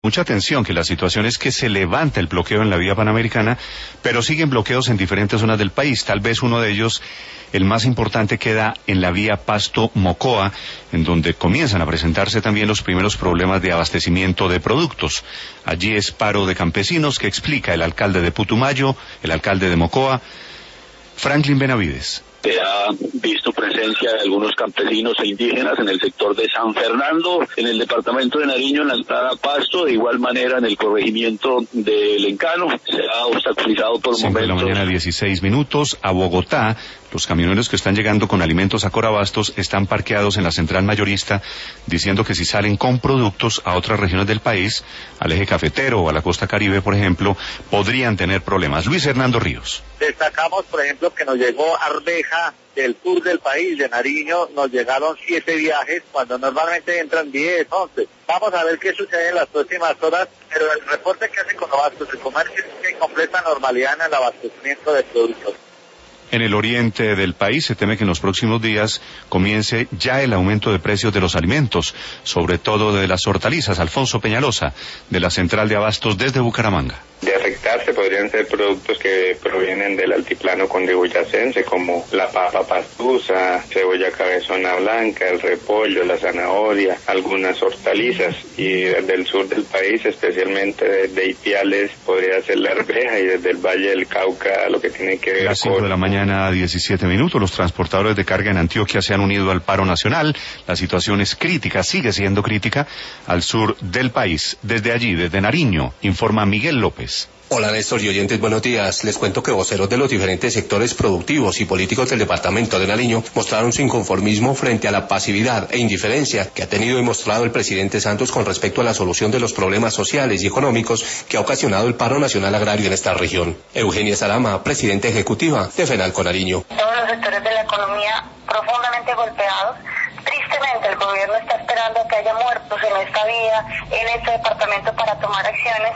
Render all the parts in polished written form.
Mucha atención, que la situación es que se levanta el bloqueo en la vía panamericana, pero siguen bloqueos en diferentes zonas del país. Tal vez uno de ellos, el más importante, queda en la vía Pasto-Mocoa, en donde comienzan a presentarse también los primeros problemas de abastecimiento de productos. Allí es paro de campesinos que explica el alcalde de Putumayo, el alcalde de Mocoa, Franklin Benavides. Se ha visto presencia de algunos campesinos e indígenas en el sector de San Fernando, en el departamento de Nariño, en la entrada a Pasto, de igual manera en el corregimiento de Lencano. Se ha obstaculizado por 5 de la mañana, 16 minutos, a Bogotá. Los camioneros que están llegando con alimentos a Corabastos están parqueados en la central mayorista, diciendo que si salen con productos a otras regiones del país, al eje cafetero o a la costa Caribe, por ejemplo, podrían tener problemas. Luis Hernando Ríos. Destacamos, por ejemplo, que nos llegó arveja del sur del país, de Nariño, nos llegaron 7 viajes, cuando normalmente entran 10, 11. Vamos a ver qué sucede en las próximas horas, pero el reporte que hace Corabastos de comercio es que hay completa normalidad en el abastecimiento de productos. En el oriente del país se teme que en los próximos días comience ya el aumento de precios de los alimentos, sobre todo de las hortalizas. Alfonso Peñalosa, de la Central de Abastos desde Bucaramanga. De afectarse podrían ser productos que provienen del altiplano cundiboyacense, como la papa pastusa, cebolla cabezona blanca, el repollo, la zanahoria, algunas hortalizas, y desde el sur del país, especialmente desde Ipiales, podría ser la arveja, y desde el Valle del Cauca lo que tiene que ver Las 5 de la mañana, 17 minutos, los transportadores de carga en Antioquia se han unido al paro nacional. La situación es crítica, sigue siendo crítica al sur del país. Desde allí, desde Nariño, informa Miguel López. Hola Néstor y oyentes, buenos días. Les cuento que voceros de los diferentes sectores productivos y políticos del departamento de Nariño mostraron su inconformismo frente a la pasividad e indiferencia que ha tenido y mostrado el presidente Santos con respecto a la solución de los problemas sociales y económicos que ha ocasionado el paro nacional agrario en esta región. Eugenia Sarama, presidenta ejecutiva de FENALCO Nariño. Todos los sectores de la economía profundamente golpeados. Tristemente el gobierno está esperando que haya muertos en esta vía, en este departamento, para tomar acciones,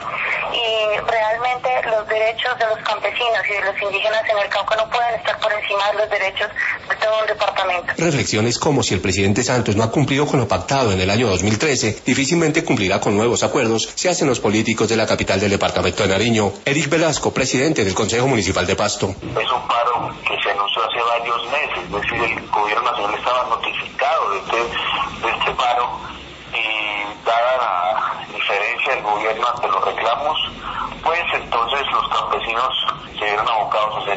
y realmente los derechos de los campesinos y de los indígenas en el Cauca no pueden estar por encima de los derechos de todo un departamento. Reflexiones como: si el presidente Santos no ha cumplido con lo pactado en el año 2013, difícilmente cumplirá con nuevos acuerdos, se hacen los políticos de la capital del departamento de Nariño. Eric Velasco, presidente del Consejo Municipal de Pasto. Es un paro que se anunció hace varios meses, es decir, el gobierno nacional estaba notificado de este paro, y dada la diferencia del gobierno ante los reclamos, pues entonces los campesinos se vieron abocados a hacer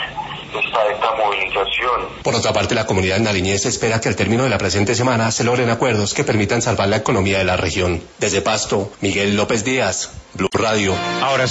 esta movilización. Por otra parte, la comunidad nariñense espera que al término de la presente semana se logren acuerdos que permitan salvar la economía de la región. Desde Pasto, Miguel López Díaz, Blue Radio. Ahora